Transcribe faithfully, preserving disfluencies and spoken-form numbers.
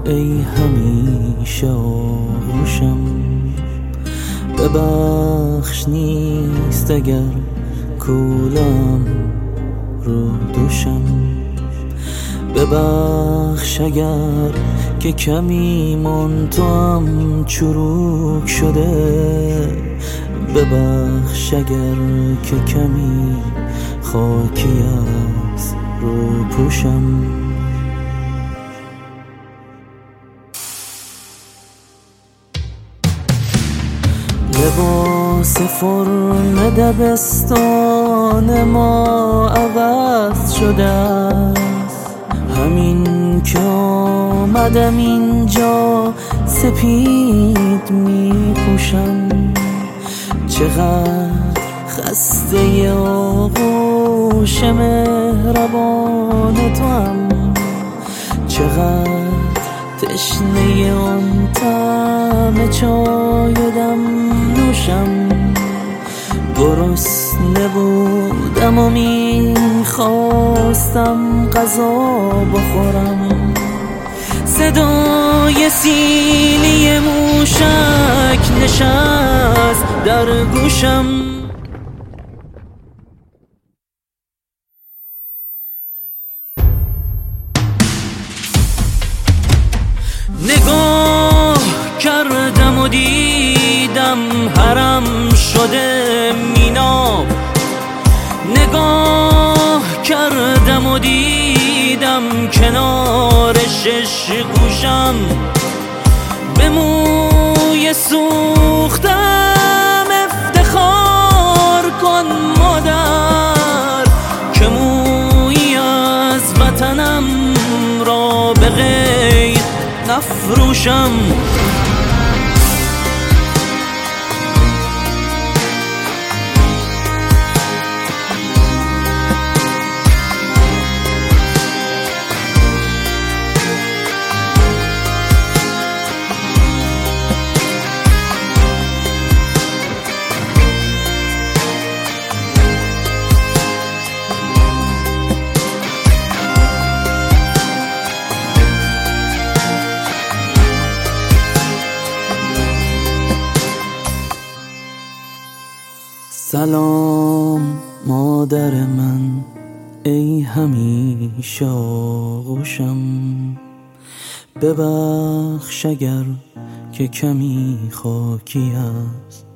ای همیشه آغوشم، ببخش نیست اگر کولم رو دوشم، ببخش اگر که کمی من تو هم چروک شده، ببخش اگر که کمی خاکی از رو پوشم. لباس فرم دبستان ما عوض شده است، همین که آمدم اینجا سپید می پوشم. چقدر خسته آغوش مهربان تو هم، چقدر تشنه آن طعم چای و دم نوشم. گرسنه بودم و میخواستم غذا بخورم، صدای سیلی موشک نشست در گوشم. نگاه کردم و دیدم حرم شده مینا، نگاه کردم و دیدم کنار شش گوشم. به موی سوختم افتخار کن مادر، که مویی از وطنم را به غیر نفروشم. سلام مادر من، ای همیشه آغوشم، ببخش اگر که کمی خاکی است